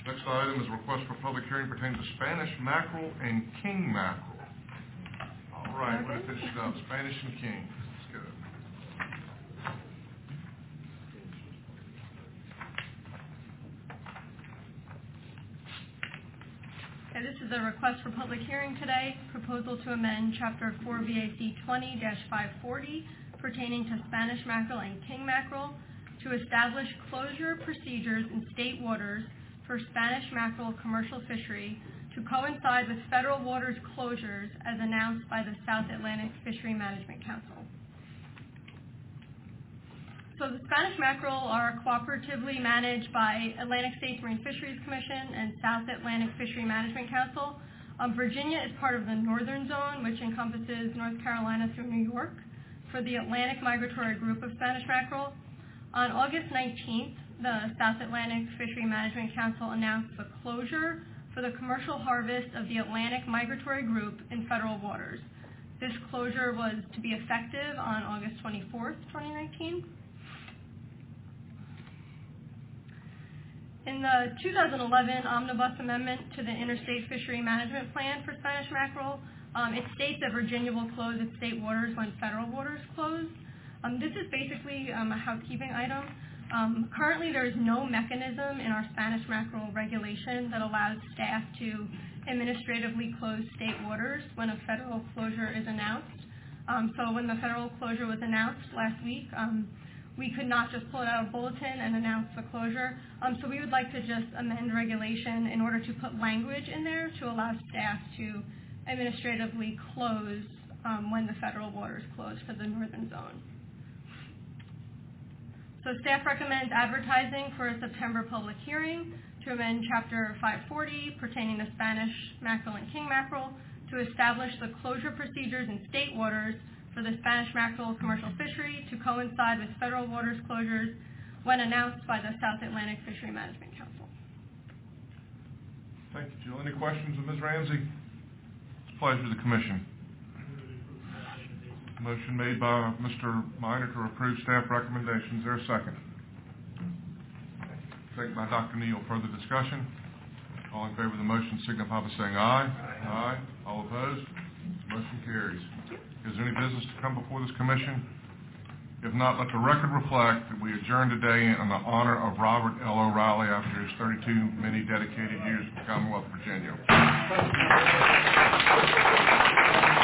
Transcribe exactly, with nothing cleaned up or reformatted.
Next item is a request for public hearing pertaining to Spanish mackerel and king mackerel. All right, way to finish it up. Spanish and king. Let's go. Okay, this is a request for public hearing today. Proposal to amend Chapter four V A C twenty dash five forty pertaining to Spanish mackerel and king mackerel to establish closure procedures in state waters for Spanish mackerel commercial fishery to coincide with federal waters closures as announced by the South Atlantic Fishery Management Council. So the Spanish mackerel are cooperatively managed by Atlantic States Marine Fisheries Commission and South Atlantic Fishery Management Council. Um, Virginia is part of the northern zone, which encompasses North Carolina through New York, for the Atlantic Migratory Group of Spanish mackerel. On August nineteenth, the South Atlantic Fishery Management Council announced the closure for the commercial harvest of the Atlantic Migratory Group in federal waters. This closure was to be effective on August twenty-fourth, twenty nineteen. In the two thousand eleven Omnibus Amendment to the Interstate Fishery Management Plan for Spanish mackerel, um, it states that Virginia will close its state waters when federal waters close. Um, this is basically um, a housekeeping item. Um, currently, there is no mechanism in our Spanish mackerel regulation that allows staff to administratively close state waters when a federal closure is announced. Um, so when the federal closure was announced last week, um, we could not just pull it out of a bulletin and announce the closure. Um, so we would like to just amend regulation in order to put language in there to allow staff to administratively close um, when the federal waters close for the northern zone. So staff recommends advertising for a September public hearing to amend Chapter five forty pertaining to Spanish mackerel and king mackerel to establish the closure procedures in state waters for the Spanish mackerel commercial fishery to coincide with federal waters closures when announced by the South Atlantic Fishery Management Council. Thank you, Jill. Any questions of Miz Ramsey? It's a pleasure to the Commission. Motion made by Mister Minor to approve staff recommendations. Is there a second? Second by Doctor Neal. Further discussion? All in favor of the motion signify by saying aye. Aye. Aye. All opposed? Motion carries. Is there any business to come before this Commission? If not, let the record reflect that we adjourn today in the honor of Robert L. O'Reilly after his thirty-two many dedicated years with Commonwealth of Virginia.